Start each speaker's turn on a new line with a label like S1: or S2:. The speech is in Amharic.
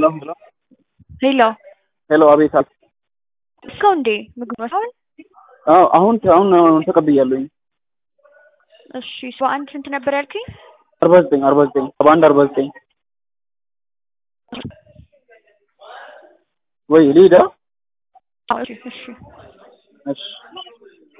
S1: ሄሎ
S2: ሄሎ አቤት አል
S1: እስካሁን እንዴ ምግብ ነው?
S2: አሁን ተቀብያለሁኝ።
S1: እሺ ሰው አንድ ስንት ነበር ያልከኝ?
S2: 49 49 ወይ ሊዳ
S1: እሺ
S2: እሺ